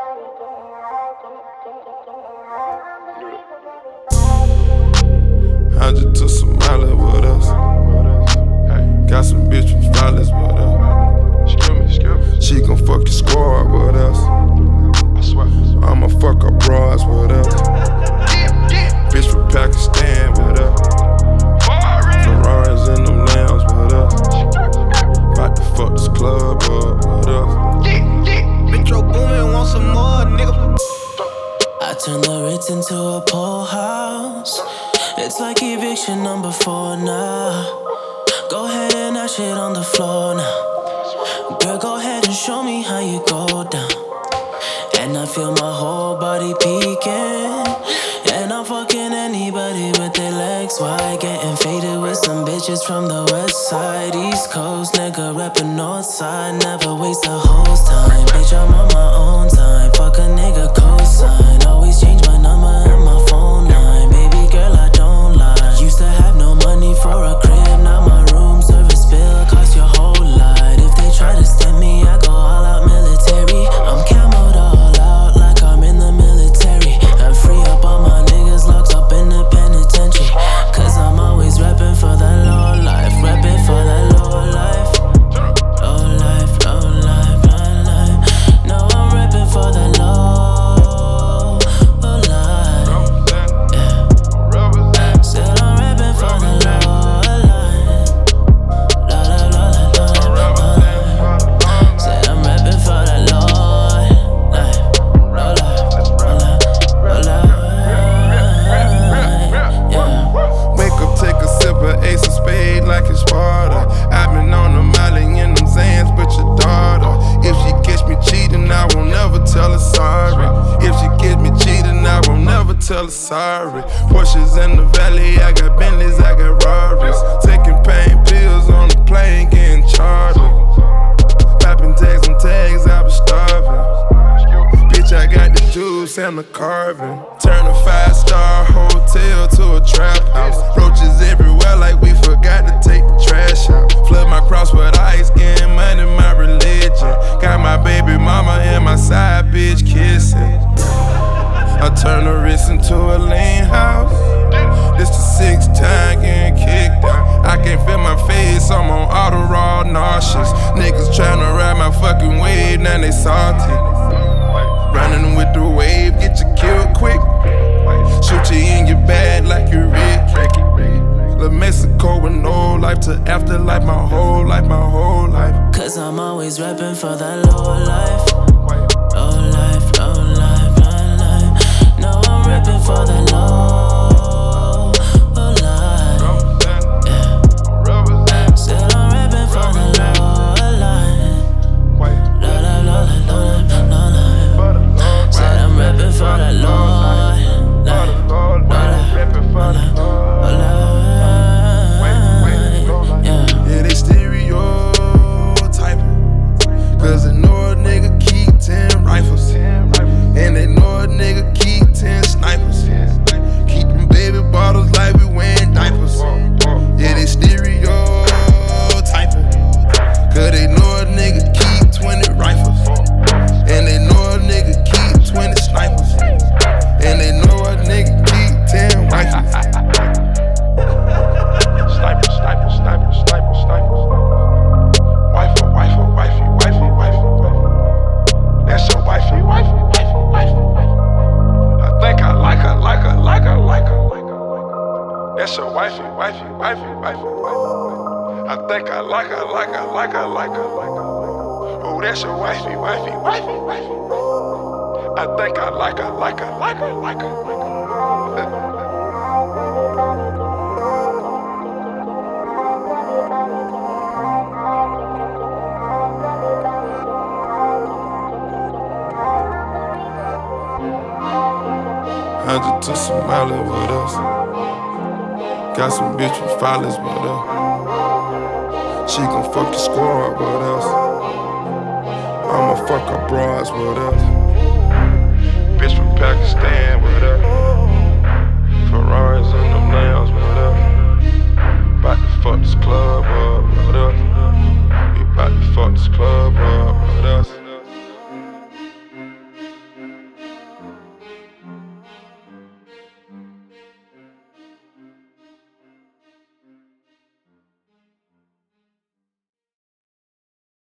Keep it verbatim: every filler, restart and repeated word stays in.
I just took some Molly with us. Got some bitch from Flawless with us. She gon' fuck your squad with us. I'ma fuck her bras with us. Bitch from Pakistan with us. Ferraris in them lambs with us. About to fuck this club up with us. Metro Boomin, want some more, nigga. I turned the Ritz into a pole house. It's like eviction number four now. Go ahead and that shit on the floor now. Girl, go ahead and show me how you go down. And I feel my whole body peeking. And I'm fucking anybody with their legs wide. Getting faded with some bitches from the west side. East Coast, nigga reppin' north side. Never waste a hoe's time. Bitch, I'm on my own time. Fuck a nigga cosign. Always change my number and my phone line. Baby girl, I don't lie. Used to have no money for a crib. Now my room service bill cost your whole lot. If they try to stem me, I go all out military. I'm camoed all out like I'm in the military. And free up all my niggas locked up in the penitentiary. Cause I'm always reppin' for that low life. Reppin' for that low life. Low life, low life, low life. No, I'm reppin' for that low, low life. Yeah. Said I'm reppin' for the low life. Low life, low life, low life, low life. Said I'm reppin' for that low life. Low life, low life, low life. Yeah. Wake up, take a sip of Ace of Spade like it's Sparta. I've been on the Molly in them Zans, but your daughter. If she catch me cheating, I won't never tell her sorry. If she catch me cheating, I won't never tell her sorry. Porsches in the valley, I got Bentleys, I got Rarries. Taking pain pills on the plane, getting charged. Popping tags on tags, I was starving. Bitch, I got the juice and the carving. Turn a five-star hotel to a trap house. Roaches everywhere like we forgot to take the trash out. Flood my cross with ice, getting money, my religion. Got my baby mama and my side bitch kissing. I turn the wrist into a lean house. This the sixth time getting kicked out. I can't feel my face, I'm on auto raw nauseous. Niggas tryna ride my fucking wave, now they salty. Running with the wave, get you killed quick. Shoot you in your bag like you Rick. La Mexico with no life to afterlife, my whole life, my whole life. Cause I'm always reppin' for that low life. Low life, low life, low life. No, I'm reppin' for that low, low life. Yeah. Said I'm reppin' for that low life. Low life, low life, low life, low life. Said I'm reppin' for that low life. Low life, low life, low life. Yeah, they stereotyping. Cause they know a nigga keep ten rifles. And they know a nigga keep ten snipers. Keep them baby bottles like we wearing diapers. Yeah, they stereotyping. Cause they know a nigga keep twenty rifles. And they know a nigga keep twenty snipers. And they know a nigga keep ten rifles. Sniper, sniper, sniper, sniper, sniper. Wifey, wifey, wifey, wifey, wifey, wifey. That's your wifey, wifey, wifey, wifey, wifey. I think I like her, like her, like her, like her, like her. That's your wifey, wifey, wifey, wifey, wifey. I think I like her, like her, like her, like her, like her. Oh, that's your wifey, wifey, wifey, wifey, wifey. I think I like her, like her, like her, like her, like her. I just took some Molly with us. Got some bitch from Flawless with us. She gon' fuck your squad with us. I'ma fuck her bras with us. Bitch from Pakistan with us. Ferraris in them nails with us. About to fuck this club up with us. We about to fuck this club up with us.